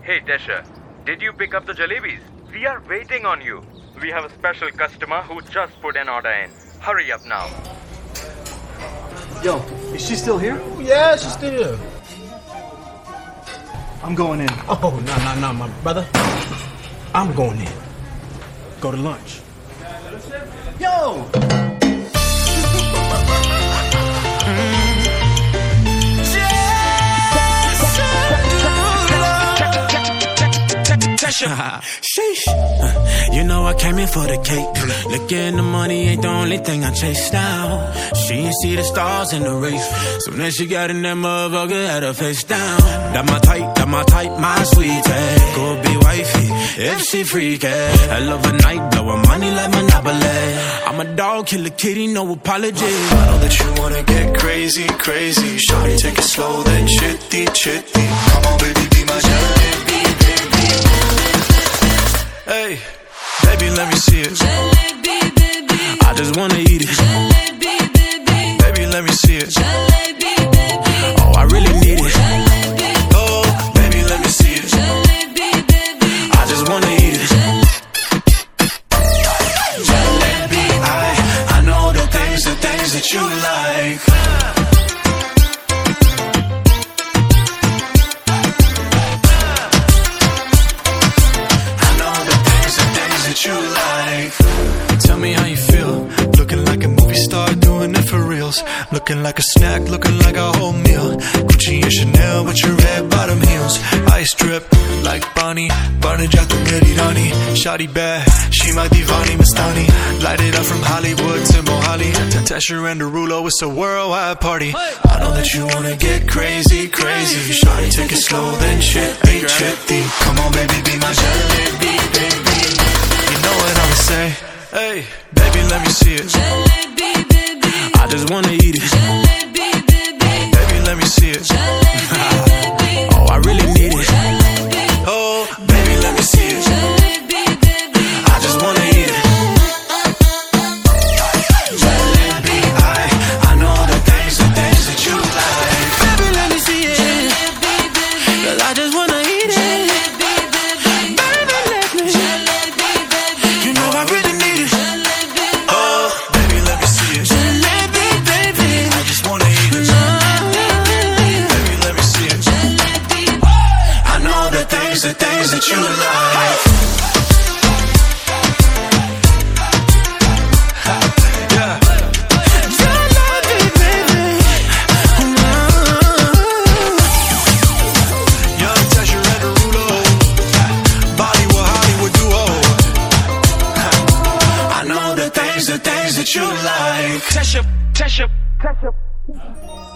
Hey Tesha, did you pick up the jalebis? We are waiting on you. We have a special customer who just put an order in. Hurry up now. Yo, is she still here? Yeah, she's still here. I'm going in. Oh, no, my brother. I'm going in. Go to lunch. Yo! Sheesh. You know I came in for the cake. Looking the money ain't the only thing I chase down. She ain't see the stars in the race. Soon as she got in that motherfucker, had her face down. That my type, my sweetie. Go be wifey, if she freaky. I love a night, blowin' money like Monopoly. I'm a dog, kill a kitty, no apology. I know that you wanna get crazy, crazy. Shawty, take it slow, then chitty, chitty. Come on, baby, be my jalebi, baby. Hey, baby, let me see it. Jalebi, baby. I just wanna eat it. Jalebi, baby. Baby, let me see it. Jalebi, baby. Oh, I really need it. Jalebi. Oh, baby, let me see it. Jalebi, baby. I just wanna eat it. Jalebi, I know the things that you like. You like. Tell me how you feel. Looking like a movie star, doing it for reals. Looking like a snack, looking like a whole meal. Gucci and Chanel with your red bottom heels. Ice drip like Bonnie, Barney Jack the Merirani. Shawty bad, she my divani Mastani. Light it up from Hollywood to Mohali. Tesha and Derulo, it's a worldwide party. I know that you wanna get crazy, crazy. Shawty, take it slow, then chitty, chitty. Come on, baby, be my jalebi, baby. You know what I'ma say? Hey, baby, let me see it. Jalebi, baby. I just wanna eat it. Jalebi, baby. Baby, let me see it. Jalebi, baby. Oh, I really need it. Jalebi. Oh, baby, let me see it. Jalebi, baby. I just wanna eat it. Jalebi, I know the things that you like. Baby, let me see it. Jalebi, baby. 'Cause I just wanna eat it. Jalebi, baby. Baby, let me. Jalebi, baby. You know I really need it. Jalebi. Oh, baby, let me see it. Jalebi, baby. I just wanna eat it. Baby, let me see it. Jalebi. I know the things that you like. Yeah. Jalebi, baby. Young Tesha and Derulo, Bollywood Hollywood duo. I know the things that you like. Tesha.